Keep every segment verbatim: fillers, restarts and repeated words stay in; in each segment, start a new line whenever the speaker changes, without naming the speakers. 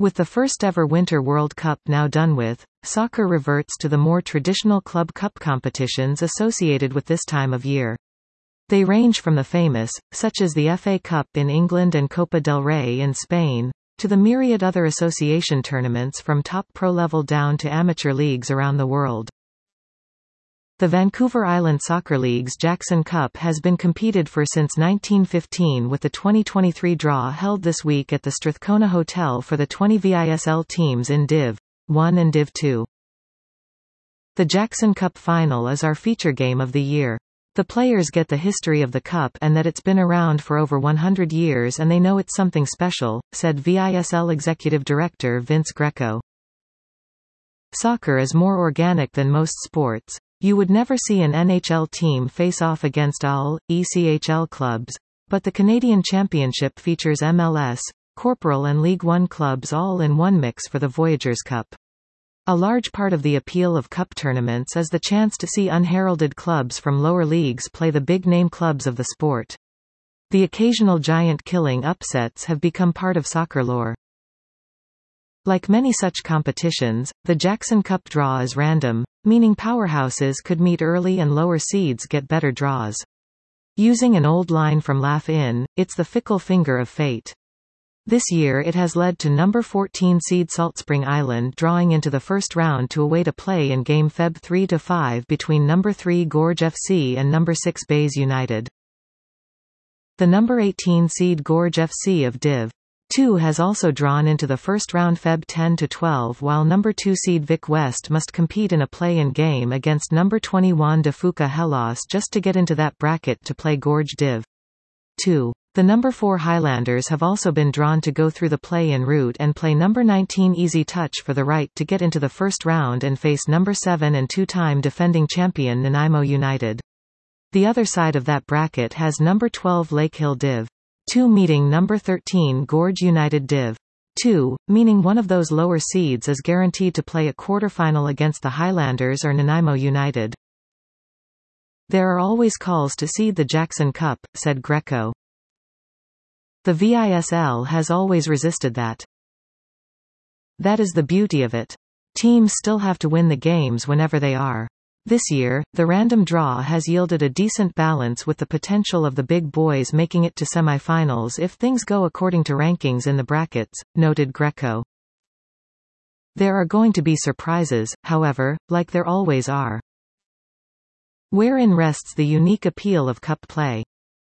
With the first-ever Winter World Cup now done with, soccer reverts to the more traditional club cup competitions associated with this time of year. They range from the famous, such as the F A Cup in England and Copa del Rey in Spain, to the myriad other association tournaments from top pro level down to amateur leagues around the world. The Vancouver Island Soccer League's Jackson Cup has been competed for since nineteen fifteen, with the twenty twenty-three draw held this week at the Strathcona Hotel for the twenty V I S L teams in Div one and Div two. The Jackson Cup final is our feature game of the year. The players get the history of the cup and that it's been around for over one hundred years and they know it's something special, said V I S L Executive Director Vince Greco. Soccer is more organic than most sports. You would never see an N H L team face off against A L, E C H L clubs, but the Canadian Championship features M L S, Corporal and League One clubs all in one mix for the Voyageurs Cup. A large part of the appeal of cup tournaments is the chance to see unheralded clubs from lower leagues play the big-name clubs of the sport. The occasional giant-killing upsets have become part of soccer lore. Like many such competitions, the Jackson Cup draw is random, meaning powerhouses could meet early and lower seeds get better draws. Using an old line from Laugh In, it's the fickle finger of fate. This year it has led to number fourteen seed Salt Spring Island drawing into the first round to await a play in game February three to five between number three Gorge F C and number six Bays United. The number eighteen seed Gorge F C of Div two has also drawn into the first round February ten to twelve, while number two seed Vic West must compete in a play-in game against number twenty Juan de Fuca Hellas just to get into that bracket to play Gorge Div two. The number four Highlanders have also been drawn to go through the play-in route and play number nineteen Easy Touch for the right to get into the first round and face number seven and two-time defending champion Nanaimo United. The other side of that bracket has number twelve Lake Hill Div two meeting number thirteen Gorge United Div two, meaning one of those lower seeds is guaranteed to play a quarterfinal against the Highlanders or Nanaimo United. There are always calls to seed the Jackson Cup, said Greco. The V I S L has always resisted that. That is the beauty of it. Teams still have to win the games whenever they are. This year, the random draw has yielded a decent balance with the potential of the big boys making it to semifinals if things go according to rankings in the brackets, noted Greco. There are going to be surprises, however, like there always are. Wherein rests the unique appeal of cup play.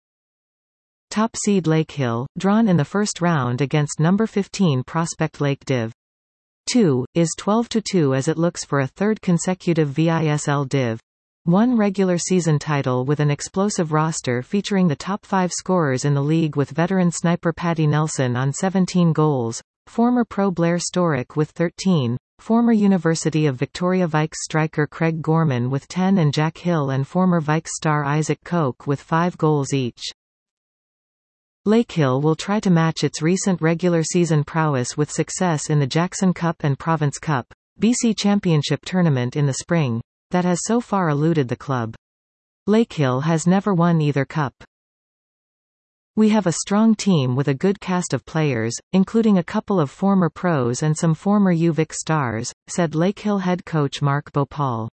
Top seed Lake Hill, drawn in the first round against number fifteen Prospect Lake Div two, is twelve to two as it looks for a third consecutive V I S L Div one regular season title with an explosive roster featuring the top five scorers in the league with veteran sniper Patty Nelson on seventeen goals, former pro Blair Storick with thirteen, former University of Victoria Vikes striker Craig Gorman with ten and Jack Hill and former Vikes star Isaac Koch with five goals each. Lake Hill will try to match its recent regular season prowess with success in the Jackson Cup and Province Cup, B C Championship tournament in the spring, that has so far eluded the club. Lake Hill has never won either cup. We have a strong team with a good cast of players, including a couple of former pros and some former U V I C stars, said Lake Hill head coach Mark Bhopal.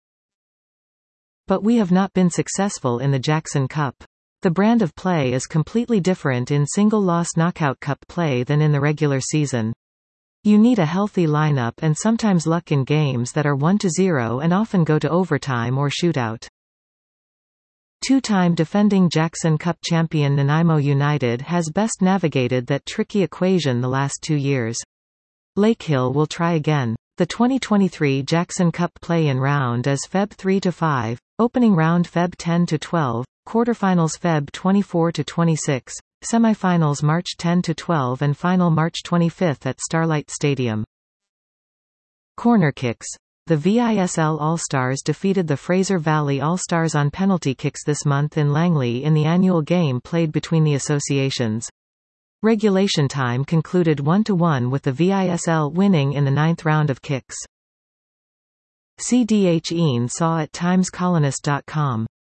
But we have not been successful in the Jackson Cup. The brand of play is completely different in single-loss knockout cup play than in the regular season. You need a healthy lineup and sometimes luck in games that are one to zero and often go to overtime or shootout. Two-time defending Jackson Cup champion Nanaimo United has best navigated that tricky equation the last two years. Lake Hill will try again. The twenty twenty-three Jackson Cup play-in round is February three to five, opening round February ten to twelve, quarterfinals February twenty-fourth to twenty-sixth, semifinals March tenth to twelfth and final March twenty-fifth at Starlight Stadium. Corner kicks. The V I S L All-Stars defeated the Fraser Valley All-Stars on penalty kicks this month in Langley in the annual game played between the associations. Regulation time concluded one to one with the V I S L winning in the ninth round of kicks. C D H Ian Saw at times colonist dot com